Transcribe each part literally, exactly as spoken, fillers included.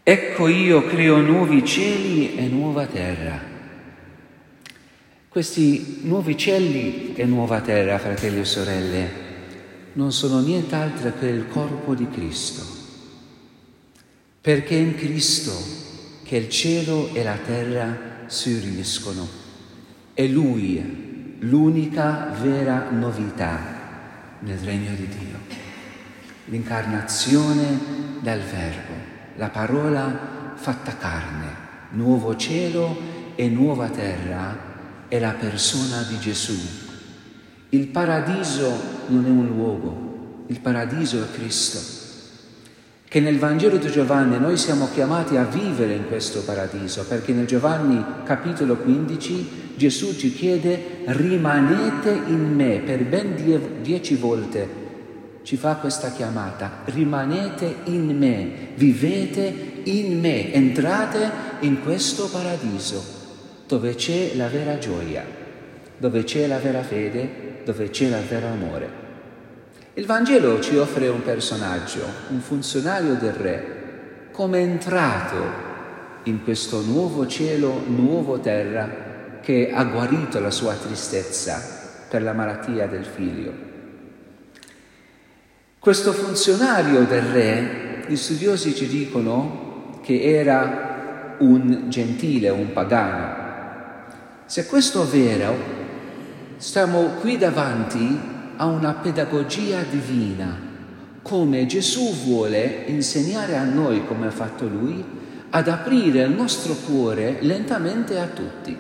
Ecco io creo nuovi cieli e nuova terra. Questi nuovi cieli e nuova terra, fratelli e sorelle, non sono nient'altro che il corpo di Cristo. Perché è in Cristo che il cielo e la terra si uniscono. È Lui l'unica vera novità nel regno di Dio. L'incarnazione del Verbo. La parola fatta carne, nuovo cielo e nuova terra è la persona di Gesù. Il paradiso non è un luogo, il paradiso è Cristo. Che nel Vangelo di Giovanni noi siamo chiamati a vivere in questo paradiso, perché nel Giovanni capitolo quindici Gesù ci chiede: rimanete in me, per ben die- dieci volte ci fa questa chiamata, rimanete in me, vivete in me, entrate in questo paradiso dove c'è la vera gioia, dove c'è la vera fede, dove c'è il vero amore. Il Vangelo ci offre un personaggio, un funzionario del Re, come è entrato in questo nuovo cielo, nuovo terra, che ha guarito la sua tristezza per la malattia del figlio. Questo funzionario del Re, gli studiosi ci dicono che era un gentile, un pagano. Se questo è vero, stiamo qui davanti a una pedagogia divina, come Gesù vuole insegnare a noi, come ha fatto Lui, ad aprire il nostro cuore lentamente a tutti.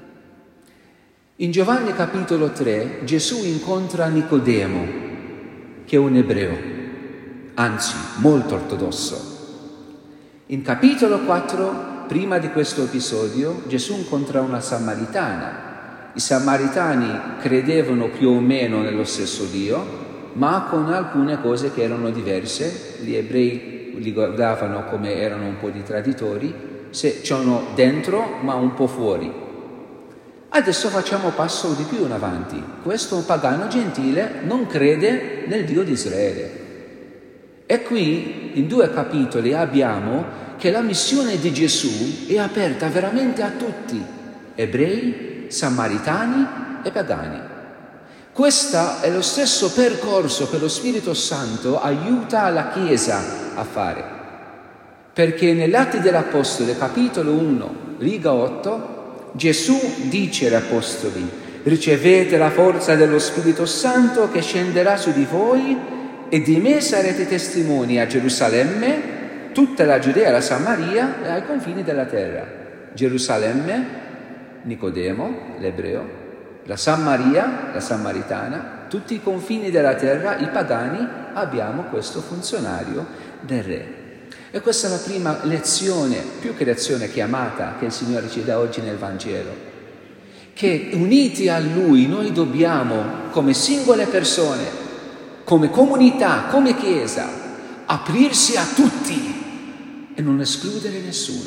In Giovanni capitolo tre, Gesù incontra Nicodemo, che è un ebreo, anzi molto ortodosso. In capitolo quattro, prima di questo episodio, Gesù incontra una samaritana. I samaritani credevano più o meno nello stesso Dio, ma con alcune cose che erano diverse. Gli ebrei li guardavano come erano un po' di traditori, se c'erano dentro ma un po' fuori. Adesso facciamo un passo di più in avanti. Questo pagano gentile non crede nel Dio di Israele. E qui, in due capitoli, abbiamo che la missione di Gesù è aperta veramente a tutti, ebrei, samaritani e pagani. Questo è lo stesso percorso che lo Spirito Santo aiuta la Chiesa a fare. Perché negli Atti degli Apostoli, capitolo uno, riga otto, Gesù dice agli Apostoli: ricevete la forza dello Spirito Santo che scenderà su di voi e di me sarete testimoni a Gerusalemme, tutta la Giudea e la Samaria e ai confini della terra. Gerusalemme, Nicodemo, l'ebreo, la Samaria, la samaritana, tutti i confini della terra, i pagani, abbiamo questo funzionario del Re. E questa è la prima lezione, più che lezione, chiamata che il Signore ci dà oggi nel Vangelo. Che uniti a Lui noi dobbiamo, come singole persone, come comunità, come Chiesa, aprirsi a tutti e non escludere nessuno.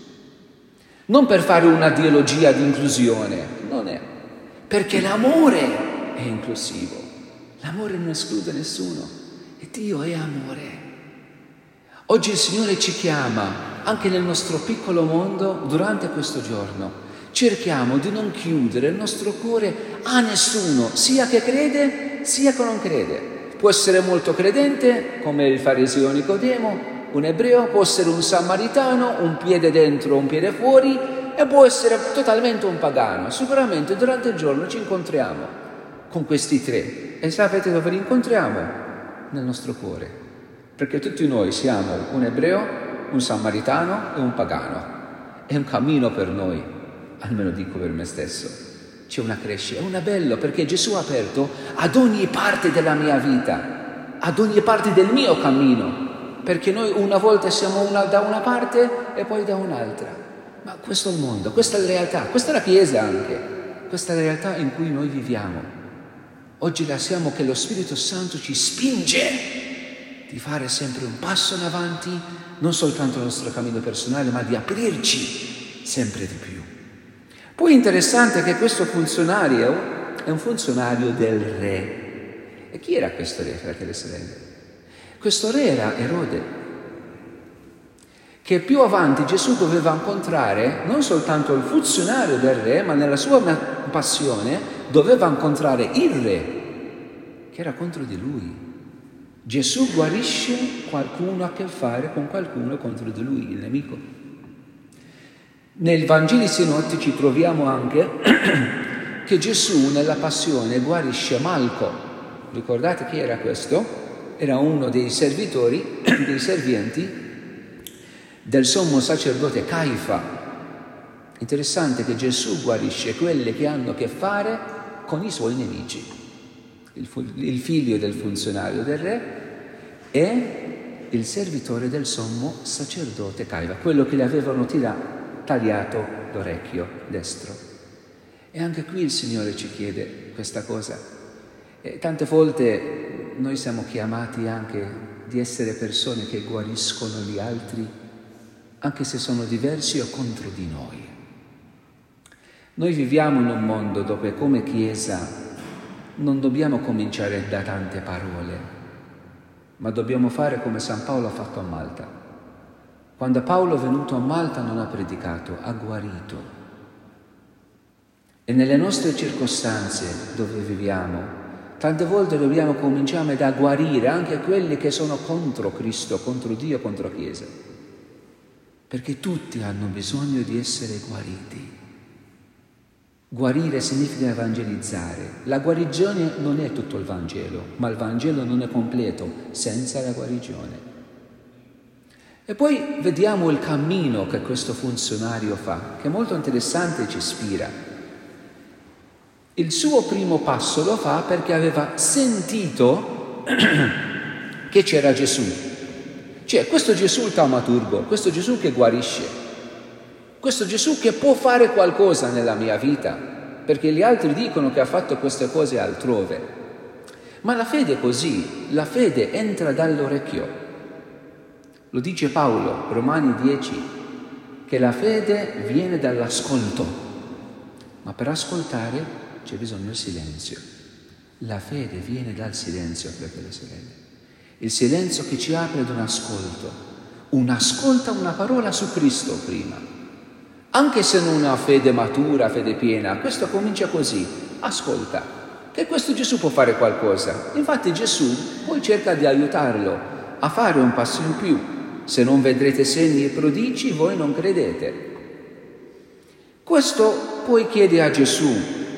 Non per fare una dialogia di inclusione, non è. Perché l'amore è inclusivo. L'amore non esclude nessuno. E Dio è amore. Oggi il Signore ci chiama, anche nel nostro piccolo mondo, durante questo giorno. Cerchiamo di non chiudere il nostro cuore a nessuno, sia che crede, sia che non crede. Può essere molto credente, come il fariseo Nicodemo, un ebreo, può essere un samaritano, un piede dentro, un piede fuori, e può essere totalmente un pagano. Sicuramente durante il giorno ci incontriamo con questi tre. E sapete dove li incontriamo? Nel nostro cuore. Perché tutti noi siamo un ebreo, un samaritano e un pagano. È un cammino per noi, almeno dico per me stesso. C'è una crescita, è una bello, perché Gesù ha aperto ad ogni parte della mia vita, ad ogni parte del mio cammino, perché noi una volta siamo una, da una parte e poi da un'altra. Ma questo è il mondo, questa è la realtà, questa è la Chiesa anche, questa è la realtà in cui noi viviamo. Oggi lasciamo che lo Spirito Santo ci spinge di fare sempre un passo in avanti, non soltanto nel nostro cammino personale, ma di aprirci sempre di più. Poi è interessante che questo funzionario è un funzionario del Re. E chi era questo Re, fratelli e sorelle? Questo Re era Erode, che più avanti Gesù doveva incontrare non soltanto il funzionario del re, ma nella sua passione doveva incontrare il re, che era contro di lui. Gesù guarisce qualcuno a che fare con qualcuno contro di lui, il nemico. Nei Vangeli sinottici troviamo anche che Gesù nella passione guarisce Malco. Ricordate chi era questo? Era uno dei servitori, dei serventi del sommo sacerdote Caifa. Interessante che Gesù guarisce quelli che hanno a che fare con i suoi nemici. Il, il figlio del funzionario del re e il servitore del sommo sacerdote Caifa, quello che le avevano tira, tagliato l'orecchio destro. E anche qui il Signore ci chiede questa cosa. E tante volte noi siamo chiamati anche di essere persone che guariscono gli altri, anche se sono diversi o contro di noi. Noi viviamo in un mondo dove come Chiesa non dobbiamo cominciare da tante parole, ma dobbiamo fare come San Paolo ha fatto a Malta. Quando Paolo è venuto a Malta non ha predicato, ha guarito. E nelle nostre circostanze dove viviamo, tante volte dobbiamo cominciare da guarire anche quelli che sono contro Cristo, contro Dio, contro la Chiesa. Perché tutti hanno bisogno di essere guariti. Guarire significa evangelizzare. La guarigione non è tutto il Vangelo, ma il Vangelo non è completo senza la guarigione. E poi vediamo il cammino che questo funzionario fa, che è molto interessante e ci ispira. Il suo primo passo lo fa perché aveva sentito che c'era Gesù. Cioè, questo Gesù il taumaturgo, questo Gesù che guarisce, questo Gesù che può fare qualcosa nella mia vita, perché gli altri dicono che ha fatto queste cose altrove. Ma la fede è così, la fede entra dall'orecchio. Lo dice Paolo, Romani dieci, che la fede viene dall'ascolto, ma per ascoltare c'è bisogno del silenzio. La fede viene dal silenzio, fratelli e sorelle. Il silenzio che ci apre ad un ascolto. Un ascolta una parola su Cristo prima. Anche se non ha fede matura, fede piena, questo comincia così. Ascolta, che questo Gesù può fare qualcosa. Infatti Gesù poi cerca di aiutarlo a fare un passo in più. Se non vedrete segni e prodigi, voi non credete. Questo poi chiede a Gesù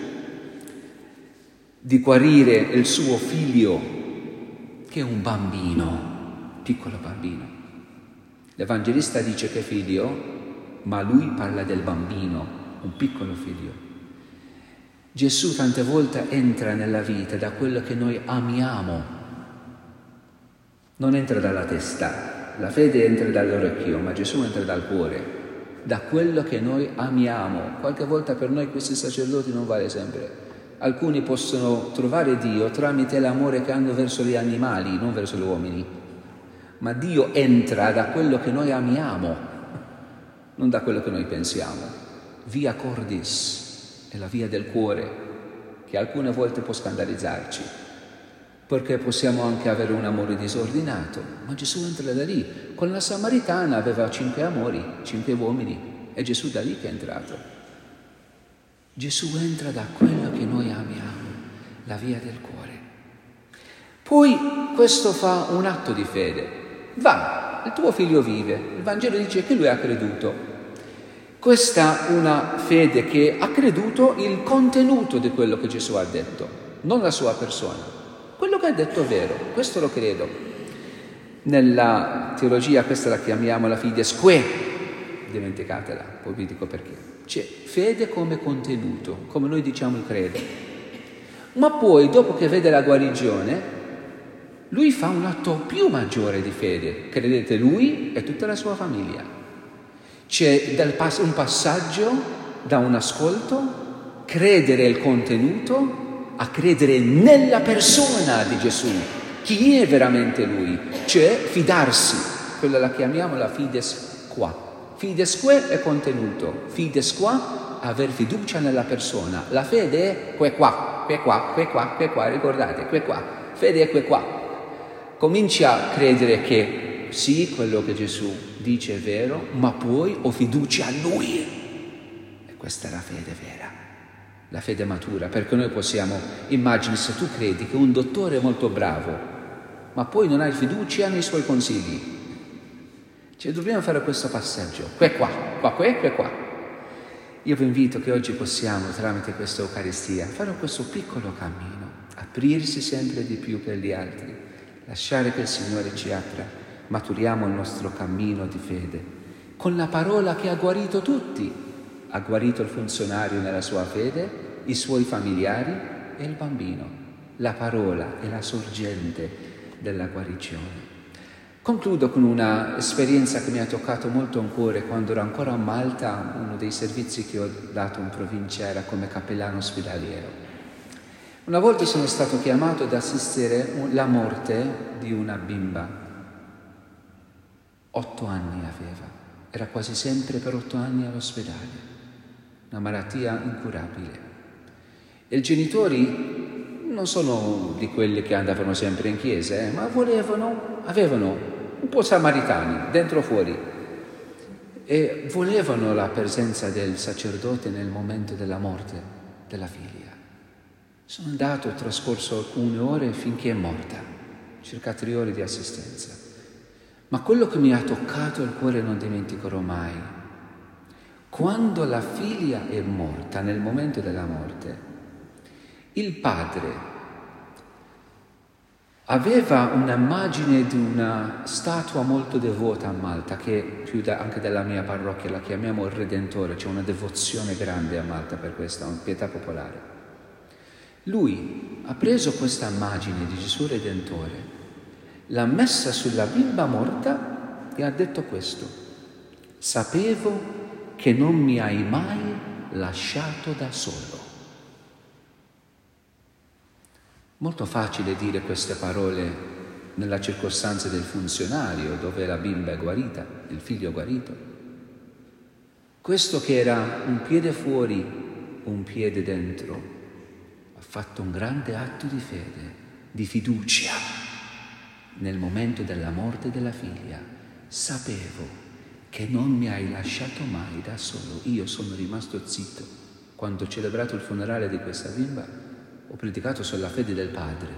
di guarire il suo figlio, che è un bambino, piccolo bambino. L'Evangelista dice che figlio, ma lui parla del bambino, un piccolo figlio. Gesù tante volte entra nella vita da quello che noi amiamo, non entra dalla testa. La fede entra dall'orecchio, ma Gesù entra dal cuore, da quello che noi amiamo. Qualche volta per noi questi sacerdoti non vale sempre. Alcuni possono trovare Dio tramite l'amore che hanno verso gli animali, non verso gli uomini. Ma Dio entra da quello che noi amiamo, non da quello che noi pensiamo. Via cordis è la via del cuore, che alcune volte può scandalizzarci, perché possiamo anche avere un amore disordinato. Ma Gesù entra da lì. Con la Samaritana aveva cinque amori, cinque uomini, è Gesù da lì che è entrato. Gesù entra da quello che noi amiamo, la via del cuore. Poi questo fa un atto di fede. Va, il tuo figlio vive. Il Vangelo dice che lui ha creduto. Questa è una fede che ha creduto il contenuto di quello che Gesù ha detto, non la sua persona. Quello che ha detto è vero, questo lo credo. Nella teologia questa la chiamiamo la fides que, dimenticatela, poi vi dico perché. C'è fede come contenuto, come noi diciamo il credo. Ma poi, dopo che vede la guarigione, lui fa un atto più maggiore di fede. Credete lui e tutta la sua famiglia. C'è un passaggio da un ascolto, credere il contenuto, a credere nella persona di Gesù. Chi è veramente lui? Cioè fidarsi. Quella la chiamiamo la fides qua. Fides que è contenuto, fides qua, aver fiducia nella persona. La fede è que qua, que qua, que qua, que qua, ricordate, que qua. Fede è que qua. Comincia a credere che sì, quello che Gesù dice è vero, ma poi ho fiducia a Lui. E questa è la fede vera, la fede matura, perché noi possiamo, immagini se tu credi che un dottore è molto bravo, ma poi non hai fiducia nei suoi consigli. Cioè dobbiamo fare questo passaggio, qua qua, qua qua, qua qua. Io vi invito che oggi possiamo, tramite questa Eucaristia, fare questo piccolo cammino, aprirsi sempre di più per gli altri, lasciare che il Signore ci apra. Maturiamo il nostro cammino di fede con la parola che ha guarito tutti. Ha guarito il funzionario nella sua fede, i suoi familiari e il bambino. La parola è la sorgente della guarigione. Concludo con una esperienza che mi ha toccato molto in cuore quando ero ancora a Malta. Uno dei servizi che ho dato in provincia era come cappellano ospedaliero. Una volta sono stato chiamato ad assistere la morte di una bimba. Otto anni aveva, era quasi sempre per otto anni all'ospedale, una malattia incurabile. E i genitori non sono di quelli che andavano sempre in chiesa, eh, ma volevano, avevano un po' samaritani, dentro o fuori, e volevano la presenza del sacerdote nel momento della morte della figlia. Sono andato, ho trascorso alcune ore finché è morta, circa tre ore di assistenza. Ma quello che mi ha toccato il cuore non dimenticherò mai. Quando la figlia è morta, nel momento della morte, il padre aveva un'immagine di una statua molto devota a Malta, che più da, anche della mia parrocchia la chiamiamo il Redentore, c'è una devozione grande a Malta per questa, una pietà popolare. Lui ha preso questa immagine di Gesù Redentore, l'ha messa sulla bimba morta e ha detto questo: sapevo che non mi hai mai lasciato da solo. Molto facile dire queste parole nella circostanza del funzionario, dove la bimba è guarita, il figlio è guarito. Questo che era un piede fuori, un piede dentro, ha fatto un grande atto di fede, di fiducia. Nel momento della morte della figlia, sapevo che non mi hai lasciato mai da solo. Io sono rimasto zitto. Quando ho celebrato il funerale di questa bimba, ho predicato sulla fede del Padre.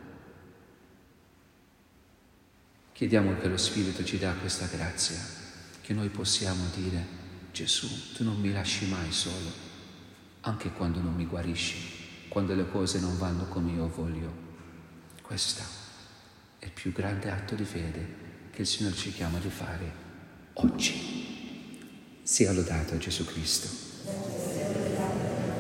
Chiediamo che lo Spirito ci dà questa grazia, che noi possiamo dire: Gesù, tu non mi lasci mai solo, anche quando non mi guarisci, quando le cose non vanno come io voglio. Questa è il più grande atto di fede che il Signore ci chiama di fare oggi. Sia lodato Gesù Cristo.